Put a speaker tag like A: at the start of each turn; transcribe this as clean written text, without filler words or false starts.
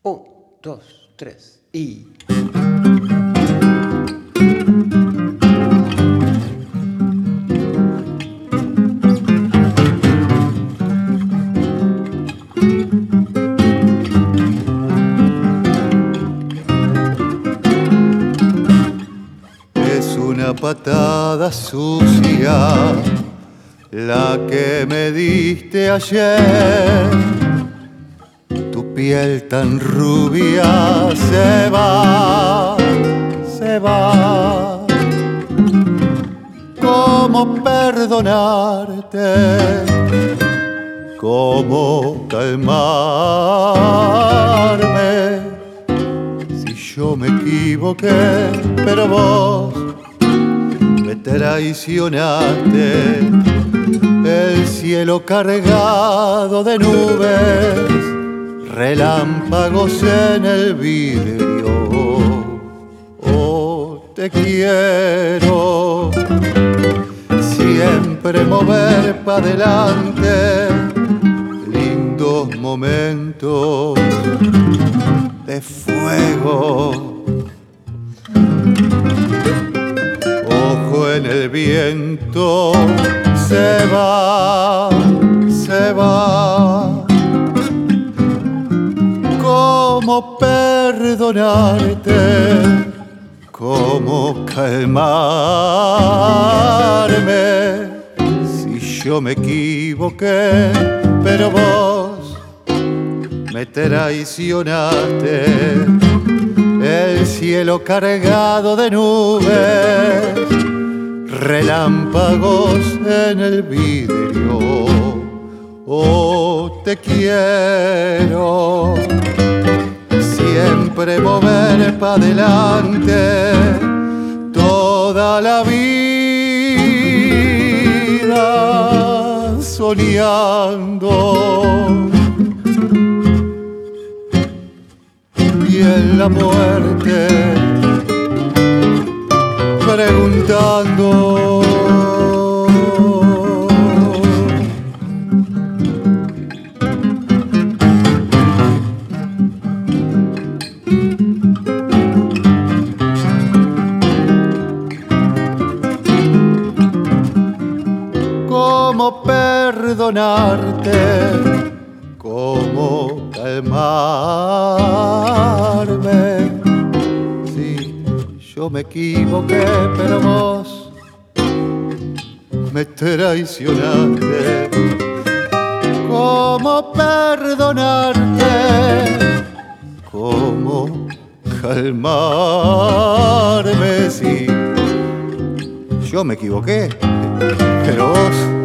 A: Un, dos, tres y...
B: Es una patada sucia la que me diste ayer. Tu piel tan rubia se va, se va. ¿Cómo perdonarte? ¿Cómo calmarme? Si yo me equivoqué, pero vos me traicionaste. El cielo cargado de nubes, relámpagos en el vidrio. Oh, te quiero siempre mover para adelante. Lindos momentos de fuego. Ojo en el viento, se va, se va. ¿Cómo perdonarte? ¿Cómo calmarme? Si yo me equivoqué, pero vos me traicionaste. El cielo cargado de nubes, relámpagos en el vidrio. Oh, te quiero siempre mover para adelante. Toda la vida soñando, y en la muerte preguntando. ¿Cómo perdonarte? ¿Cómo calmarme? Sí, yo me equivoqué, pero vos me traicionaste. ¿Cómo perdonarte? ¿Cómo calmarme? Sí, yo me equivoqué, pero vos